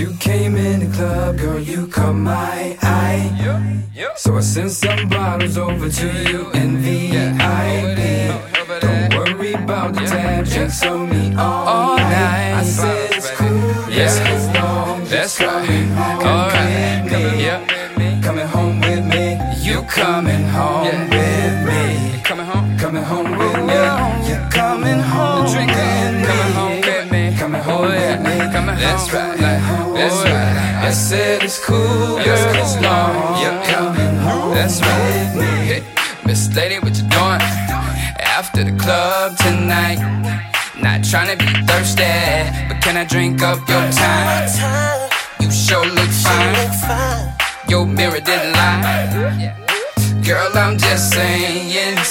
you came in the club, girl, you caught my eye. So I sent some bottles over to you in VIP. Don't worry about the tab, drinks on me all night. I said it's cool, yes, as long as you're coming home with me. Coming home with me, you coming home with me. Coming home with me, you're coming home with me. Coming home with me, coming home with me. That's right, that's right. I said it's cool, girl, as long as you're coming home with me. Miss Lady, what you doing? After the club tonight. Not tryna be thirsty, but can I drink up your time? You sure look fine. Your mirror didn't lie. Girl, I'm just saying.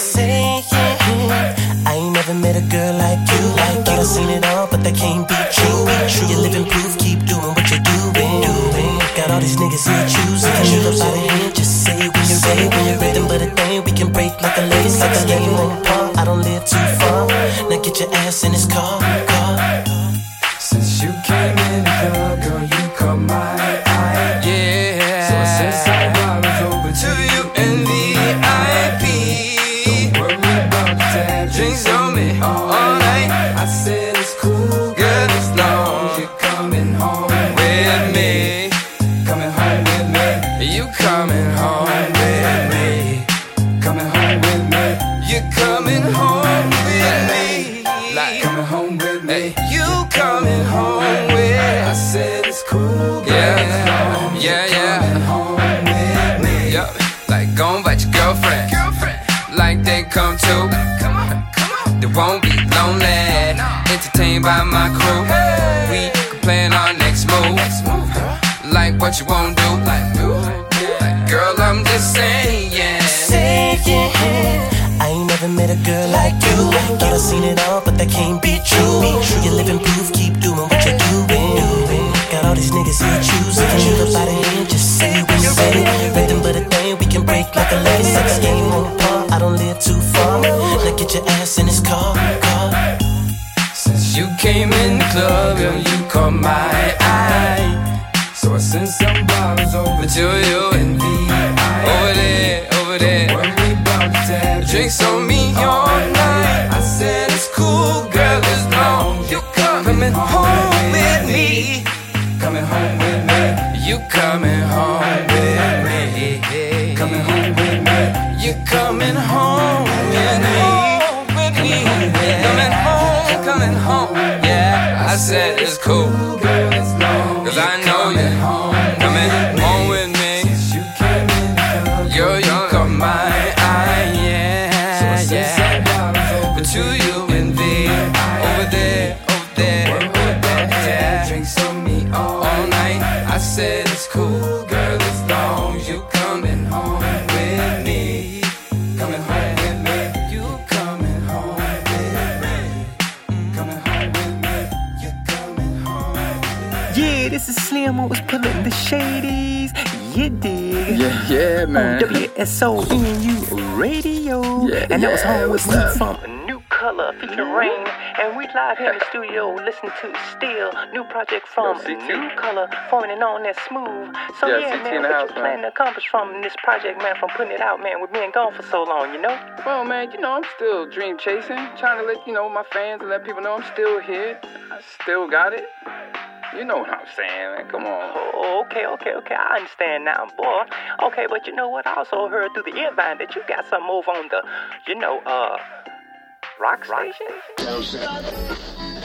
I ain't never met a girl like you. Thought I seen it all, but that can't be true. You're living proof, keep doing what you're doing. Got all these niggas here choosing. Leave up out of here, just say when you're ready. When you're ready, but a thing we can break like a lady. Like a game on par, I don't live too far. Now get your ass in this car. Since you came in the club, girl, you caught my eye. Yeah. So I sent some bottles over to you in VIP. Don't worry about the tab, drinks on me all night. I said it's cool, girl, as long as you're coming home with me. Coming home with me, you coming home with me. Coming home with me, you coming home with me. Like coming home with me, you coming home with me. I said it's cool, girl, as long as you're coming home with me. Yup, like go invite your girlfriend, like they come too. They won't be lonely, entertained by my crew. We can plan our next move, like what you won't do. Like girl, I'm just saying. I ain't never met a girl like you. Thought I seen it all, but that can't be true. You're living proof, keep doing what you're doing. Got all these niggas here choosing. Leave up out of here, just say when you're ready. Nothing but a thing we can break like a lady. Sex game on par, I don't live too far. Now get your ass in this car. Since you came in the club, girl, you caught my eye. So I sent some bottles over to you in VIP. Over there. Don't worry about the tab, drinks on me all night. I said it's cool, girl, as long as you're coming home with me. Coming home with me, you coming home with me. Coming home with me, you coming home with me. Coming home, yeah. I said it's cool, cause I know you're coming home with me. Girl, you caught my eye, yeah. But to you and me, over there, yeah. Drinks on me all night. I said it's cool, girl, as long as you coming home with me. Coming home with me, you coming home with me. Coming home with me, you coming home with me. Yeah, this is Slim who was pulling the shadies. You dig? Yeah, man. On WSONU Radio. Yeah, and that was home what's with me up? from New Color featuring Rain. And we live here in the studio listening to Still, new project from New Color, forming and known as Smooth. So Yeah, CT man, in the what house, you plan to accomplish from this project, man, from putting it out, man, with being gone for so long, you know? Well, man, I'm still dream chasing, trying to let my fans and let people know I'm still here. I still got it. You know what I'm saying, man. Come on. Oh, okay. I understand now, boy. Okay, but you know what? I also heard through the earvine that you got something over on the, rock station?